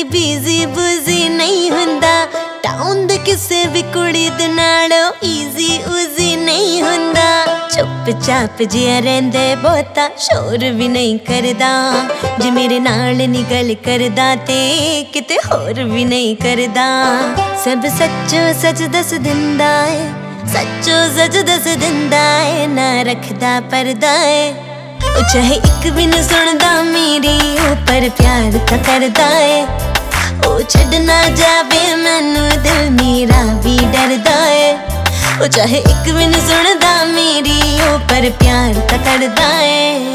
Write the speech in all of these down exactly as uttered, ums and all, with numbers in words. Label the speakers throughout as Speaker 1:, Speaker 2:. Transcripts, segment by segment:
Speaker 1: कोई बिजी बुजी नहीं हुंदा, टाउन दे किसे भी कुड़ी दे नालों इजी उजी नहीं हुंदा। चुप-चाप जिया रहिंदे बहुता शोर भी नहीं करदा, जे मेरे नाल नी गल करदा ते किते होर भी नहीं करदा। सब सच्चो सच दस दिंदा है, सच्चो सच दस दिंदा है, ना रखदा परदा है। ओ चाहे एक भी न सुनदा मेरी ओ पर प्यार तां करदा है। ओ छड़ ना जावे मैनू दिल मेरा भी डरदा है। ओ चाहे एक भी न सुनदा मेरी ओ पर प्यार तां करदा है।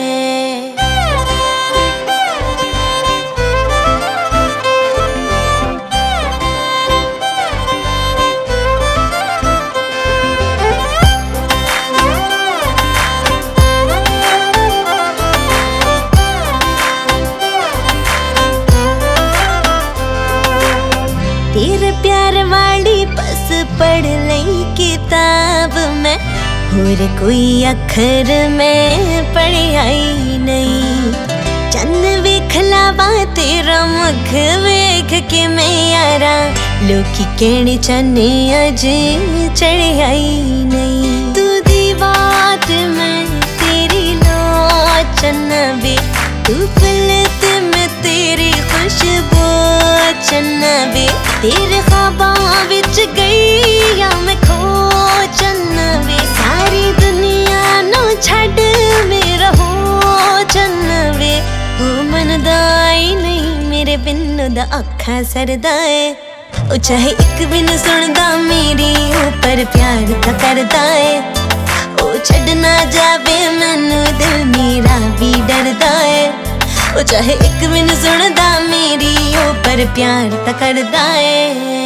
Speaker 1: तेरे प्यार वाली बस पढ़ लई किताब में, और कोई अखर में पढ़िया ही नहीं। चंद वेख लावा तेरा मुख वेख के मैं यारा, लोकी कहने चन्ने अजे चढ़िया ही नहीं। तू दी बात में तेरी लोचन वे, तू पलत में तेरी खुशबू चन्नवे, तेरे ख्वाबां विच गई या मैं खो चन्नवे। सारी दुनिया नू छड़ मेरा हो चन्नवे, ओ मनदा ही नहीं मेरे बिन दा अखा सरदा है। ओ चाहे एक भी न सुनदा मेरी ओ पर प्यार तां करदा है। ओ छड़ ना जावे मैनू दिल मेरा भी डरदा है। ओ चाहे एक भी न सुनदा मेरी ओ पर प्यार तां करदा है।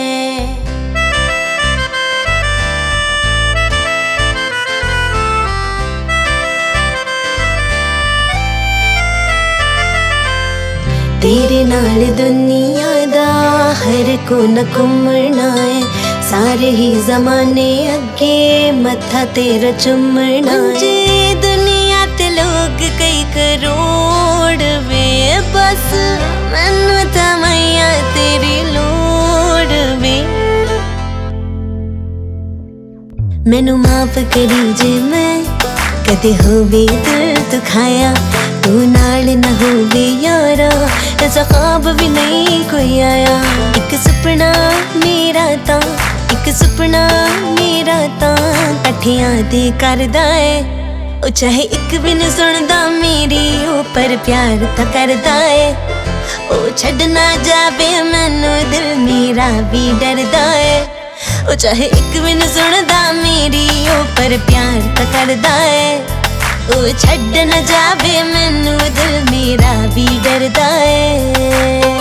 Speaker 1: तेरे नाल दुनिया दा हर कोना घुमना है, सारे ही जमाने अगे मत्था तेरा चुमना है। दुनिया ते लोग कई करोड़ वे, बस मैनू तां मैया तेरी लोड़ वे। मैनू माफ करी जे मैं कदे होवे दिल दुखाया, तू नाल न होवे यारा ऐसा ख्वाब भी नहीं कोई आया। एक सुपना मेरा तां एक सुपना मेरा तां कठियां दे करदा है। ओ चाहे एक भी न सुनदा मेरी ओ पर प्यार तां करदा है। ओ छड़ ना जावे मैनू दिल मेरा भी डरदा है। ओ चाहे एक भी न सुनदा मेरी ओ पर प्यार तां करदा है। ओ छड़ ना जावे मैनू दिल मेरा भी डरदा है।